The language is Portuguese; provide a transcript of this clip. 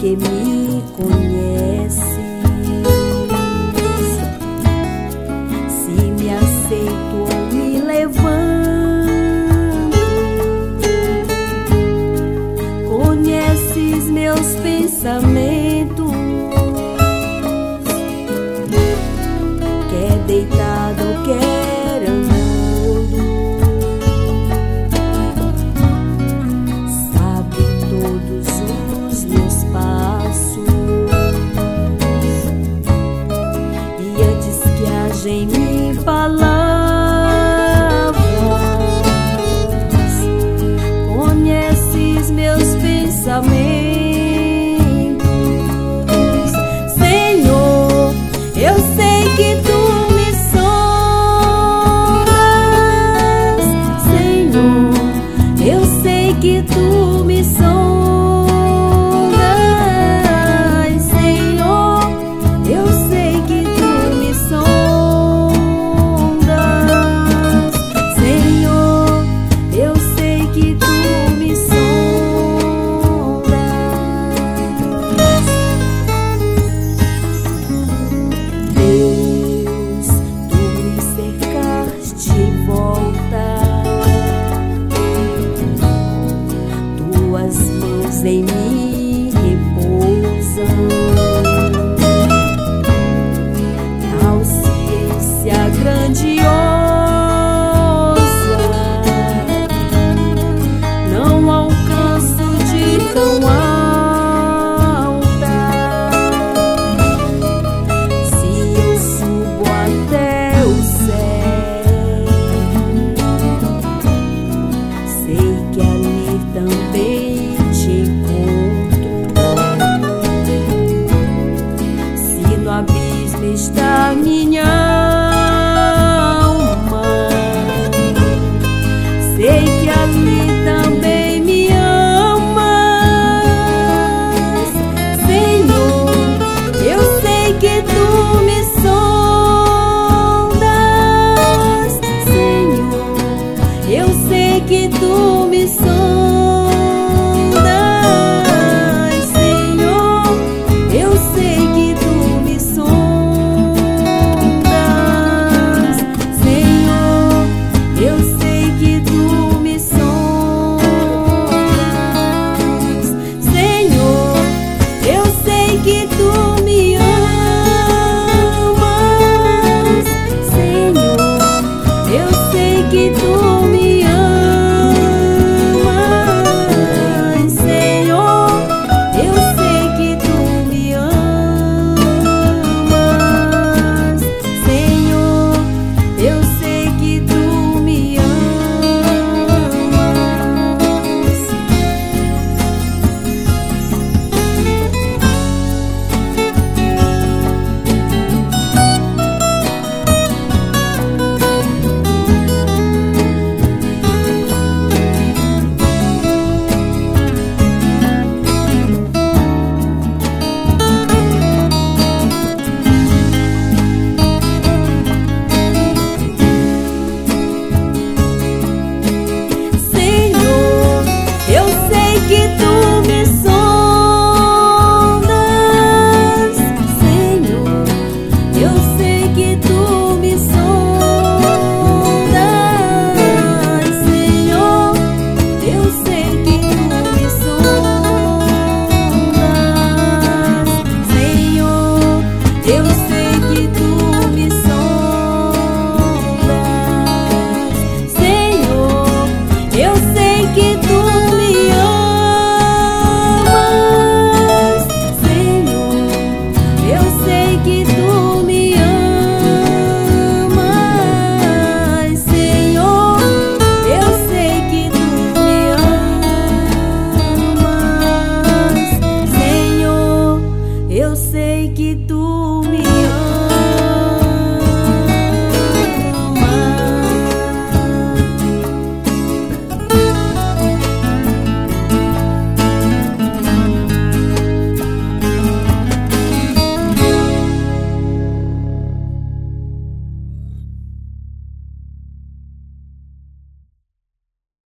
porque me conheces. Se me aceito ou me levanto, conheces meus pensamentos. Quer deitado ou quer andando, sabe todos os meus passos. E antes que haja em mim palavras, conheces meus pensamentos. Senhor, eu sei que tu me sondas. Senhor, eu sei que tu me sondas. Senhor, eu sei que tu me sondas. Senhor, eu sei que tu me sondas. Deus, tu me cercaste em volta, tuas mãos em mim repousam. Tal ciência grandiosa não alcanço de tão alta. Se eu subo até o céu, sei que ali também te encontro. Se no abismo está minha